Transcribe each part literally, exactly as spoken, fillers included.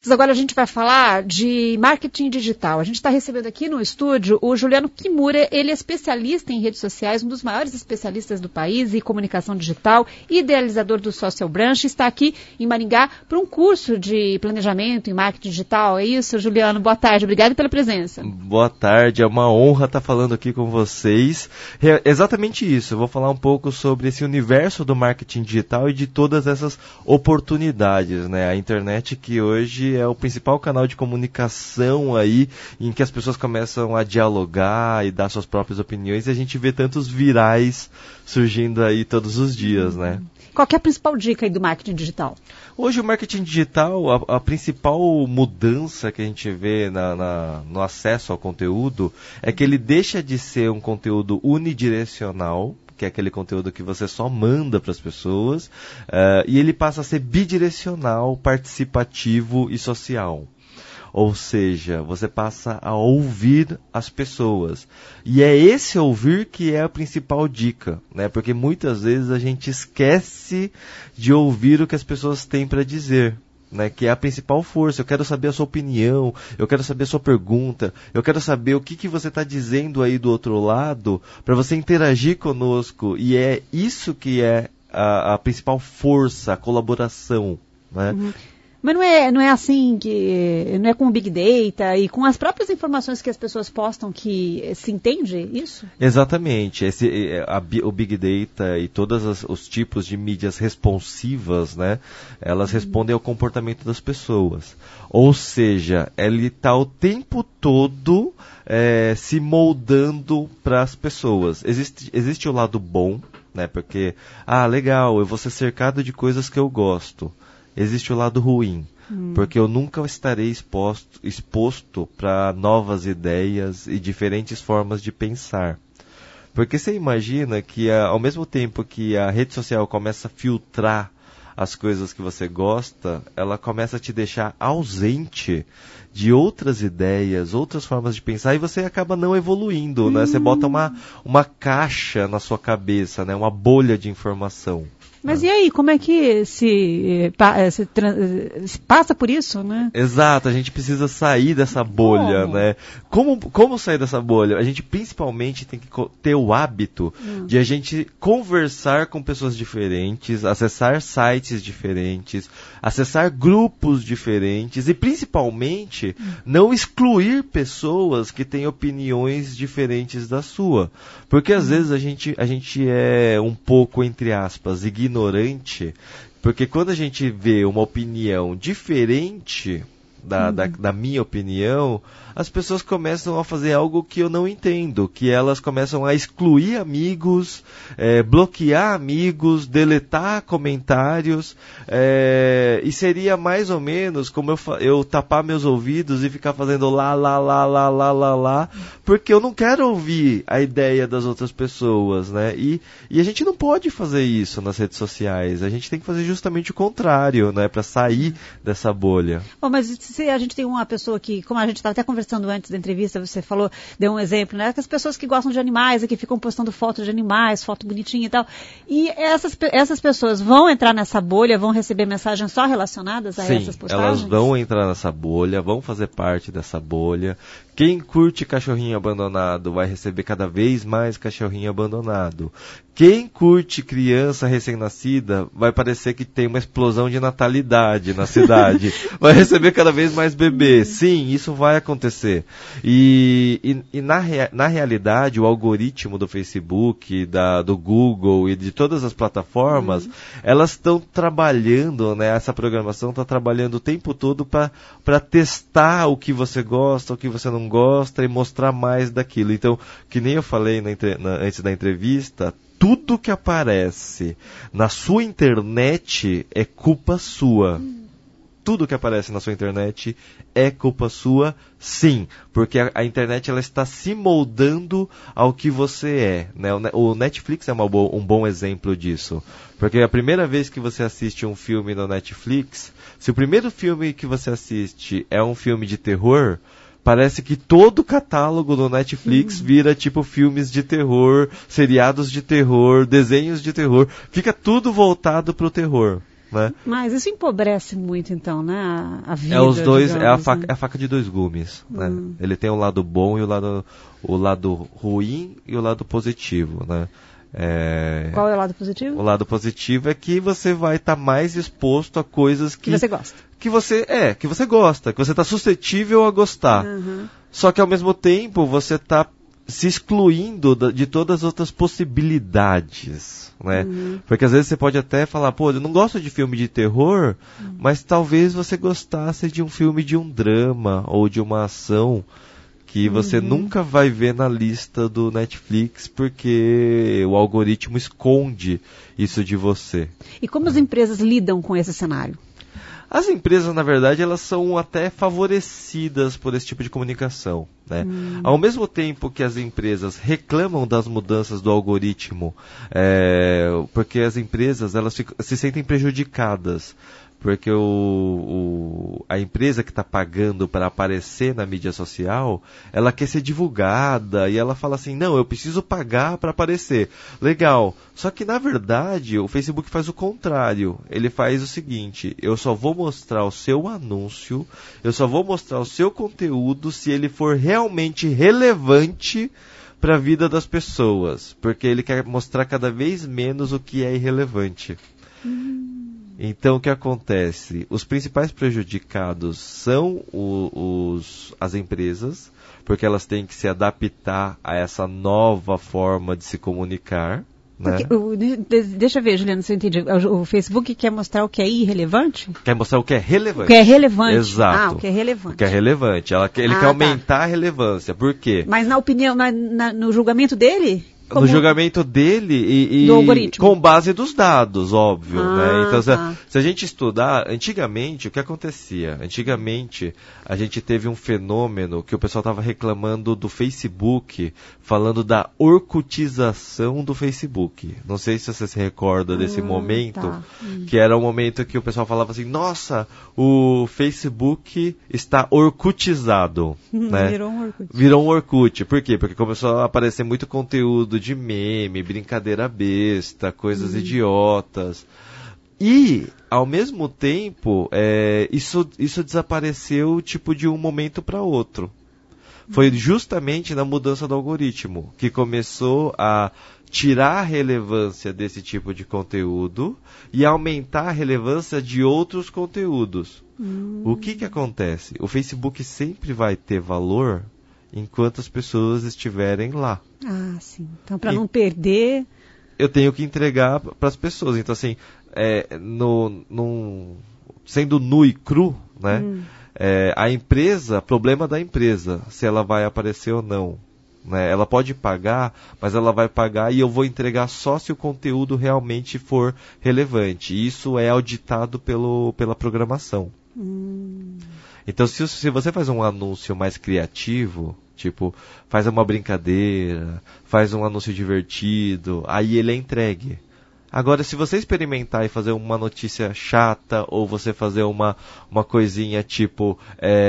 Agora a gente vai falar de marketing digital. A gente está recebendo aqui no estúdio o Juliano Kimura. Ele é especialista em redes sociais, um dos maiores especialistas do país em comunicação digital, idealizador do Social Branch. Está aqui em Maringá para um curso de planejamento em marketing digital. É isso, Juliano? Boa tarde. Obrigado pela presença. Boa tarde. É uma honra estar falando aqui com vocês. É exatamente isso. Eu vou falar um pouco sobre esse universo do marketing digital e de todas essas oportunidades, né? A internet, que hoje é o principal canal de comunicação aí, em que as pessoas começam a dialogar e dar suas próprias opiniões, e a gente vê tantos virais surgindo aí todos os dias, né? Qual que é a principal dica aí do marketing digital? Hoje o marketing digital, a, a principal mudança que a gente vê na, na, no acesso ao conteúdo é que ele deixa de ser um conteúdo unidirecional, que é aquele conteúdo que você só manda para as pessoas, uh, e ele passa a ser bidirecional, participativo e social. Ou seja, você passa a ouvir as pessoas. E é esse ouvir que é a principal dica, né? Porque muitas vezes a gente esquece de ouvir o que as pessoas têm para dizer. Né, que é a principal força. Eu quero saber a sua opinião, eu quero saber a sua pergunta, eu quero saber o que, que você está dizendo aí do outro lado, para você interagir conosco. E é isso que é a, a principal força, a colaboração. Né? Uhum. Mas não é, não é assim, que não é com o Big Data e com as próprias informações que as pessoas postam que se entende isso? Exatamente. Esse, a, o Big Data e todos os tipos de mídias responsivas, né, elas respondem ao comportamento das pessoas. Ou seja, ele está o tempo todo é, se moldando para as pessoas. Existe, existe o lado bom, né, porque, ah, legal, eu vou ser cercado de coisas que eu gosto. Existe o lado ruim, hum. porque eu nunca estarei exposto, exposto para novas ideias e diferentes formas de pensar. Porque você imagina que ao mesmo tempo que a rede social começa a filtrar as coisas que você gosta, ela começa a te deixar ausente de outras ideias, outras formas de pensar, e você acaba não evoluindo, hum. né? Você bota uma, uma caixa na sua cabeça, né? Uma bolha de informação. Mas e aí, como é que se, se, se passa por isso, né? Exato, a gente precisa sair dessa bolha, como? né? Como, como sair dessa bolha? A gente principalmente tem que ter o hábito hum. de a gente conversar com pessoas diferentes, acessar sites diferentes, acessar grupos diferentes e principalmente hum. não excluir pessoas que têm opiniões diferentes da sua. Porque às hum. vezes a gente, a gente é um pouco, entre aspas, ignorante ignorante, porque quando a gente vê uma opinião diferente da, uhum. da, da minha opinião, as pessoas começam a fazer algo que eu não entendo, que elas começam a excluir amigos, é, bloquear amigos, deletar comentários, é, e seria mais ou menos como eu, eu tapar meus ouvidos e ficar fazendo lá, lá, lá, lá, lá, lá, lá, porque eu não quero ouvir a ideia das outras pessoas, né? E, e a gente não pode fazer isso nas redes sociais, a gente tem que fazer justamente o contrário, né? Para sair dessa bolha. Bom, mas se a gente tem uma pessoa que, como a gente estava até conversando antes da entrevista, você falou, deu um exemplo, né? Que as pessoas que gostam de animais, que ficam postando fotos de animais, foto bonitinha e tal. E essas, essas pessoas vão entrar nessa bolha, vão receber mensagens só relacionadas a Sim, essas postagens? Elas vão entrar nessa bolha, vão fazer parte dessa bolha. Quem curte cachorrinho abandonado vai receber cada vez mais cachorrinho abandonado. Quem curte criança recém-nascida vai parecer que tem uma explosão de natalidade na cidade. Vai receber cada vez mais bebês. Sim, isso vai acontecer. E, e, e na, rea, na realidade, o algoritmo do Facebook, da, do Google e de todas as plataformas, uhum. elas estão trabalhando, né? Essa programação está trabalhando o tempo todo para testar o que você gosta, o que você não gosta e mostrar mais daquilo. Então, que nem eu falei na, na, antes da entrevista, tudo que aparece na sua internet é culpa sua. Hum. Tudo que aparece na sua internet é culpa sua, sim, porque a, a internet ela está se moldando ao que você é, né? O, o Netflix é uma bo- um bom exemplo disso, porque a primeira vez que você assiste um filme no Netflix, se o primeiro filme que você assiste é um filme de terror, parece que todo o catálogo do Netflix vira tipo filmes de terror, seriados de terror, desenhos de terror. Fica tudo voltado pro terror. né? Mas isso empobrece muito, então, né? A, a vida. É os dois, digamos, é, a faca, né? é a faca de dois gumes, Hum. né? Ele tem o lado bom e o lado, o lado ruim e o lado positivo, né? É... Qual é o lado positivo? O lado positivo é que você vai estar tá mais exposto a coisas que, Que você gosta. Que você, é, que você gosta, que você está suscetível a gostar. Uhum. Só que ao mesmo tempo você está se excluindo de todas as outras possibilidades, né? Uhum. Porque às vezes você pode até falar, pô, eu não gosto de filme de terror, uhum. mas talvez você gostasse de um filme de um drama ou de uma ação que você uhum. nunca vai ver na lista do Netflix porque o algoritmo esconde isso de você. E como as empresas lidam com esse cenário? As empresas, na verdade, elas são até favorecidas por esse tipo de comunicação, né? Hum. Ao mesmo tempo que as empresas reclamam das mudanças do algoritmo, é, porque as empresas elas ficam, se sentem prejudicadas. Porque o, o, a empresa que está pagando para aparecer na mídia social, ela quer ser divulgada e ela fala assim, não, eu preciso pagar para aparecer. Legal. Só que, na verdade, o Facebook faz o contrário. Ele faz o seguinte, eu só vou mostrar o seu anúncio, eu só vou mostrar o seu conteúdo se ele for realmente relevante para a vida das pessoas. Porque ele quer mostrar cada vez menos o que é irrelevante. Hum. Então, o que acontece? Os principais prejudicados são o, os, as empresas, porque elas têm que se adaptar a essa nova forma de se comunicar. Né? Porque, o, deixa eu ver, Juliana, se eu entendi. O, o Facebook quer mostrar o que é irrelevante? Quer mostrar o que é relevante. O que é relevante. Exato. Ah, o que é relevante. O que é relevante. Ela, ele ah, quer aumentar tá. a relevância. Por quê? Mas na opinião, na, na, no julgamento dele... Como? No julgamento dele e, e do algoritmo. Com base dos dados, óbvio. Ah, né? Então, tá. se, se a gente estudar, antigamente, o que acontecia? Antigamente, a gente teve um fenômeno que o pessoal estava reclamando do Facebook, falando da orkutização do Facebook. Não sei se você se recorda desse ah, momento, tá. hum. que era um momento que o pessoal falava assim, nossa, o Facebook está orkutizado. né? Virou um Orkut. Virou um Orkut. Por quê? Porque começou a aparecer muito conteúdo de meme, brincadeira besta, coisas hum. idiotas. E, ao mesmo tempo, é, isso, isso desapareceu tipo de um momento para outro. Foi justamente na mudança do algoritmo que começou a tirar a relevância desse tipo de conteúdo e aumentar a relevância de outros conteúdos. Hum. O que que acontece? O Facebook sempre vai ter valor enquanto as pessoas estiverem lá. Ah, sim. Então, para não perder... Eu tenho que entregar para as pessoas. Então, assim, é, no, no, sendo nu e cru, né? Hum. É, a empresa, problema da empresa, se ela vai aparecer ou não. Né? Ela pode pagar, mas ela vai pagar e eu vou entregar só se o conteúdo realmente for relevante. E isso é auditado pelo, pela programação. Hum. Então, se, se você faz um anúncio mais criativo, tipo, faz uma brincadeira, faz um anúncio divertido, aí ele é entregue. Agora, se você experimentar e fazer uma notícia chata, ou você fazer uma, uma coisinha tipo,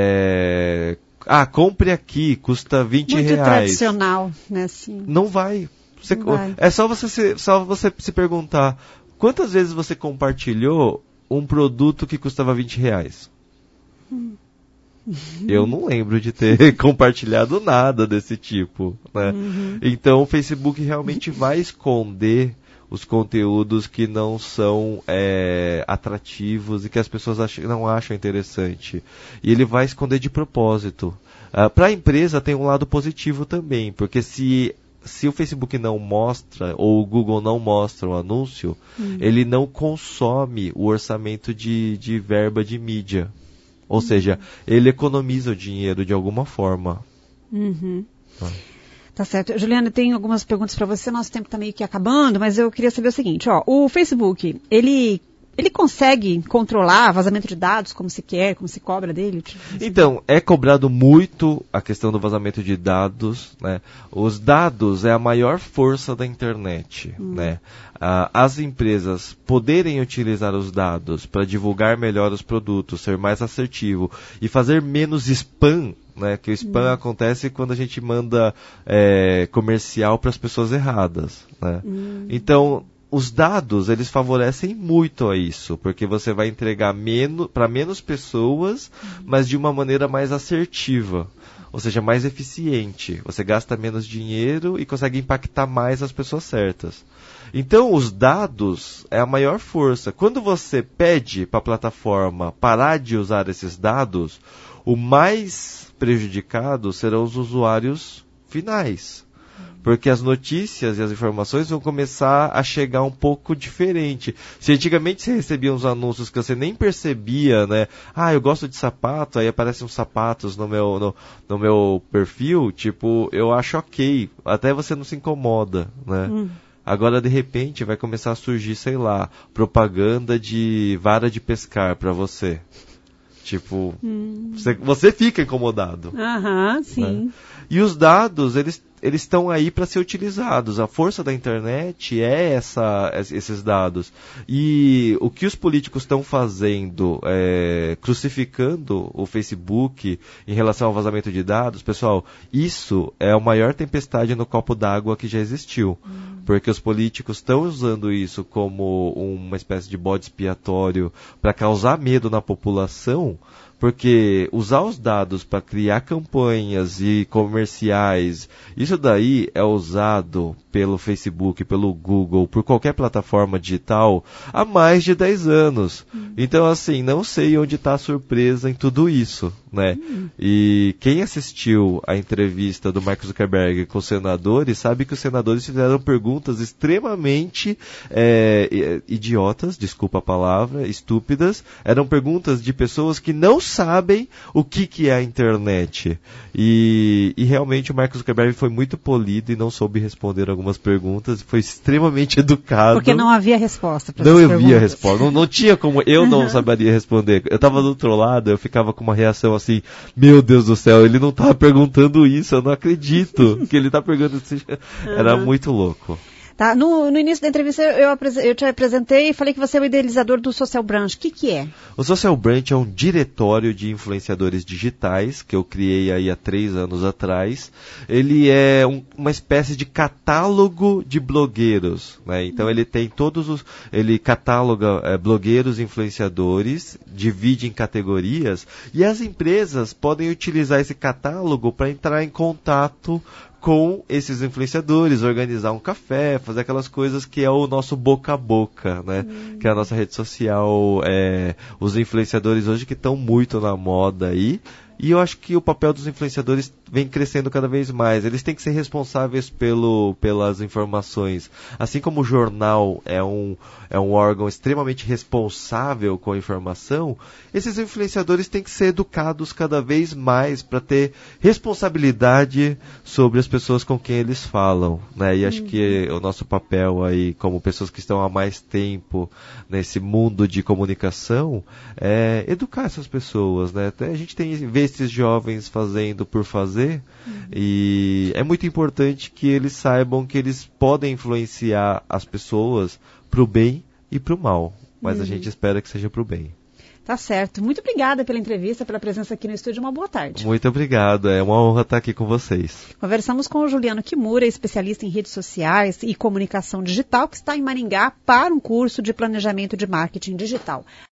é, ah, compre aqui, custa vinte reais. Muito tradicional, né? Assim. Não vai. Você, Não vai. É só você, se, só você se perguntar, quantas vezes você compartilhou um produto que custava vinte reais? Hum. Eu não lembro de ter compartilhado nada desse tipo, né? Uhum. Então o Facebook realmente vai esconder os conteúdos que não são é, atrativos e que as pessoas acham, não acham interessante. E ele vai esconder de propósito. Uh, para a empresa tem um lado positivo também, porque se, se o Facebook não mostra, ou o Google não mostra o anúncio, uhum. ele não consome o orçamento de, de verba de mídia. Ou seja, ele economiza o dinheiro de alguma forma. Uhum. Ah. Tá certo. Juliana, tem algumas perguntas para você. Nosso tempo está meio que acabando, mas eu queria saber o seguinte. Ó, o Facebook, ele, ele consegue controlar vazamento de dados como se quer, como se cobra dele? Então, é cobrado muito a questão do vazamento de dados. Né? Os dados é a maior força da internet. Hum. Né? Ah, as empresas poderem utilizar os dados para divulgar melhor os produtos, ser mais assertivo e fazer menos spam, né? Que o spam hum. acontece quando a gente manda é, comercial para as pessoas erradas. Né? Hum. Então, os dados, eles favorecem muito a isso, porque você vai entregar menos, para menos pessoas, mas de uma maneira mais assertiva, ou seja, mais eficiente. Você gasta menos dinheiro e consegue impactar mais as pessoas certas. Então, os dados é a maior força. Quando você pede para a plataforma parar de usar esses dados, o mais prejudicado serão os usuários finais. Porque as notícias e as informações vão começar a chegar um pouco diferente. Se antigamente você recebia uns anúncios que você nem percebia, né? Ah, eu gosto de sapato, aí aparecem uns sapatos no meu, no, no meu perfil, tipo, eu acho ok. Até você não se incomoda, né? Hum. Agora, de repente, vai começar a surgir, sei lá, propaganda de vara de pescar para você. Tipo, hum. você, você fica incomodado. Aham, sim. Né? E os dados, eles eles estão aí para ser utilizados. A força da internet é essa, esses dados. E o que os políticos estão fazendo, é, crucificando o Facebook em relação ao vazamento de dados, pessoal, isso é a maior tempestade no copo d'água que já existiu. Hum. Porque os políticos estão usando isso como uma espécie de bode expiatório para causar medo na população. Porque usar os dados para criar campanhas e comerciais, isso daí é usado pelo Facebook, pelo Google, por qualquer plataforma digital há mais de dez anos. Hum. Então, assim, não sei onde está a surpresa em tudo isso, né? Hum. E quem assistiu a entrevista do Mark Zuckerberg com os senadores sabe que os senadores fizeram perguntas extremamente é, idiotas, desculpa a palavra, estúpidas. Eram perguntas de pessoas que não sabem o que, que é a internet. E, e realmente o Mark Zuckerberg foi muito polido e não soube responder algumas perguntas, foi extremamente educado. Porque não havia resposta para Não essas havia perguntas. resposta, não, não tinha como, eu não uhum. saberia responder. Eu estava do outro lado, eu ficava com uma reação assim, meu Deus do céu, ele não estava perguntando isso, eu não acredito que ele está perguntando isso. Era uhum. muito louco. Tá, no, no início da entrevista eu, eu te apresentei e falei que você é o idealizador do Social Branch. O que, que é? O Social Branch é um diretório de influenciadores digitais que eu criei aí há três anos atrás. Ele é um, uma espécie de catálogo de blogueiros, né? Então ele tem todos os... Ele catáloga é, blogueiros influenciadores, divide em categorias e as empresas podem utilizar esse catálogo para entrar em contato com esses influenciadores, organizar um café, fazer aquelas coisas que é o nosso boca a boca, né? Hum. Que é a nossa rede social, é, os influenciadores hoje que estão muito na moda aí. E eu acho que o papel dos influenciadores vem crescendo cada vez mais. Eles têm que ser responsáveis pelo, pelas informações. Assim como o jornal é um, é um órgão extremamente responsável com a informação, esses influenciadores têm que ser educados cada vez mais para ter responsabilidade sobre as pessoas com quem eles falam, né? E acho uhum. que o nosso papel aí, como pessoas que estão há mais tempo nesse mundo de comunicação, é educar essas pessoas, né? A gente tem vê esses jovens fazendo por fazer, uhum. e é muito importante que eles saibam que eles podem influenciar as pessoas para o bem e para o mal, mas uhum. a gente espera que seja para o bem. Tá certo. Muito obrigada pela entrevista, pela presença aqui no estúdio. Uma boa tarde. Muito obrigado. É uma honra estar aqui com vocês. Conversamos com o Juliano Kimura, especialista em redes sociais e comunicação digital, que está em Maringá para um curso de planejamento de marketing digital.